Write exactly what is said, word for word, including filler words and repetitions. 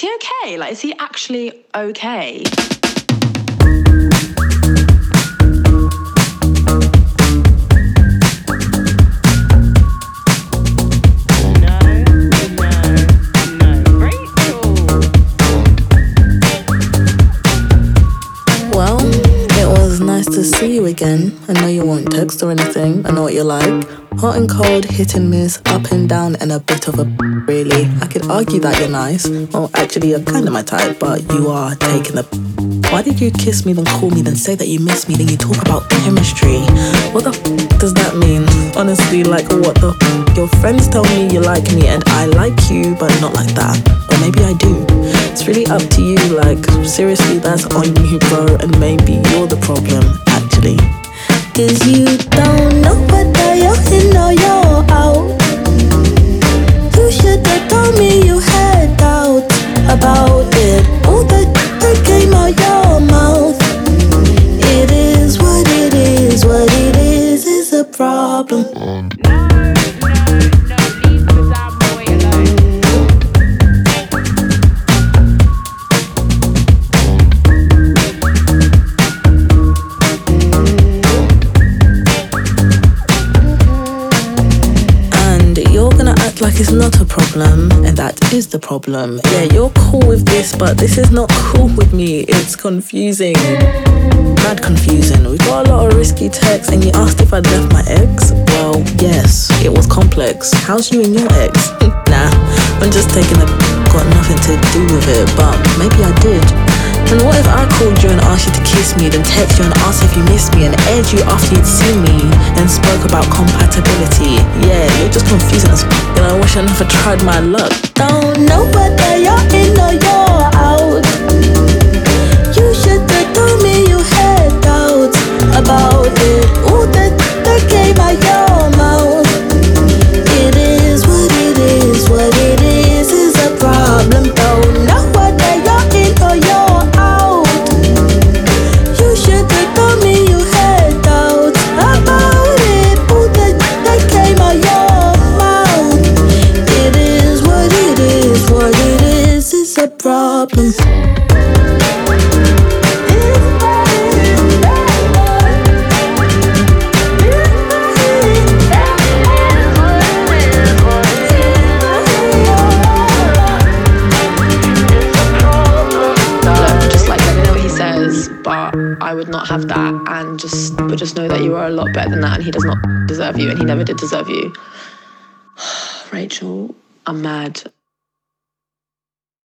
he okay? Like, is he actually okay? To see you again. I know you won't text or anything. I know what you're like. Hot and cold, hit and miss, up and down, and a bit of a really. I could argue that you're nice. Well, actually, you're kind of my type, but you are taking the. Why did you kiss me, then call me, then say that you miss me, then you talk about chemistry? What the f does that mean? Honestly, like, what the f? Your friends tell me you like me, and I like you, but not like that. Or maybe I do. It's really up to you, like, seriously, that's on you, bro, and maybe you're the problem, actually. Cause you don't know whether you're in or you're out. You should've told me you had doubts about it. All the that came out your mouth. It is what it is, what it is is a problem. Like it's not a problem, and that is the problem. Yeah, you're cool with this, but this is not cool with me. It's confusing. Mad confusing. We got a lot of risky texts, and you asked if I'd left my ex. Well, yes, it was complex. How's you and your ex? Nah, I'm just taking a got nothing to do with it, but maybe I did. And what if I called you and asked you to kiss me, then text you and asked if you missed me, and aired you after you'd seen me, then spoke about compatibility? Yeah, you're just confusing us. And I wish I never tried my luck. Don't know whether you're in or you're out. You should've told me you had doubts about it. All that that came out your mouth. It is what it is, what it is is a problem. Don't know whether you're in or you're out. You should've told me you had doubts about it. All that that came out your mouth. It is what it is, what it is is a problem. But I would not have that, and just but just know that you are a lot better than that, and he does not deserve you, and he never did deserve you. Rachel, I'm mad.